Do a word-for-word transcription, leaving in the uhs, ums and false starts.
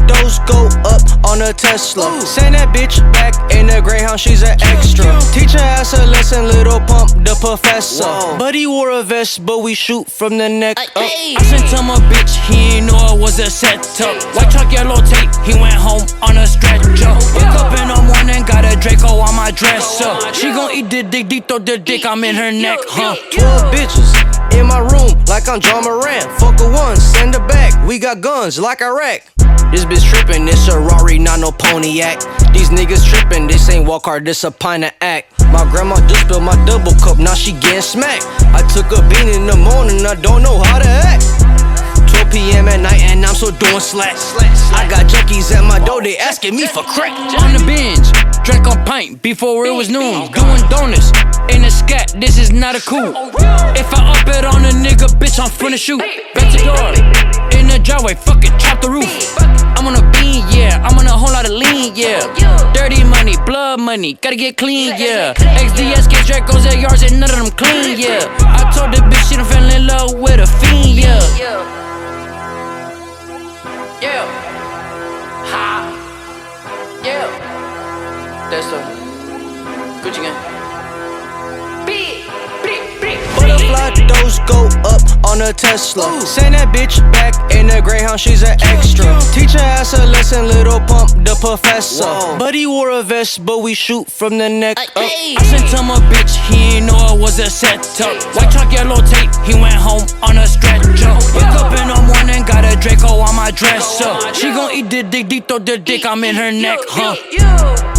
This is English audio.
those go up on a Tesla. Send that bitch back in the Greyhound, she's an extra. Teach her ass a lesson, little pump, the professor. But he wore a vest, but we shoot from the neck up. I sent him a bitch, he ain't know it was a setup. White truck, yellow tape, he went home on a stretcher. Wake up in the morning, got a Draco on my dresser. She gon' eat the dick, deep throw the dick, I'm in her neck, huh? Twelve bitches in my room, like I'm John Moran. Fuck a one, send her back, we got guns like Iraq. This bitch trippin', it's a Rari, not no Pontiac. These niggas trippin', this ain't walk hard, this a pint of act. My grandma just spilled my double cup, now she getting smacked. I took a bean in the morning, I don't know how to act. twelve p m at night and I'm so doing slack. I got junkies at my door, they asking me for crack. On the binge, drank a pint before it was noon. Doing donuts in a scat, this is not a coup. If I up it on a nigga, bitch, I'm finna shoot. Bet the door, in the driveway, fuck it, chop the roof. I'm on a bean, yeah, I'm on a whole lot of lean, yeah. Dirty money, blood money, gotta get clean, yeah. X D S, K Dracos at yards and none of them clean, yeah. I told the bitch she done fell in love with a fiend, yeah. Yeah. Ha. Yeah. That's the Gucci gang. Butterfly those go up on a Tesla. Send that bitch back in the Greyhound, she's an extra. Teach her ass a lesson, little pump, the professor. But he wore a vest, but we shoot from the neck up. I sent him a bitch, he ain't know it was a setup. White truck, yellow tape, he went home on a stretcher. Wake up in the morning, got a Draco on my dresser. She gon' eat the dick, deep throw the dick, I'm in her neck, huh?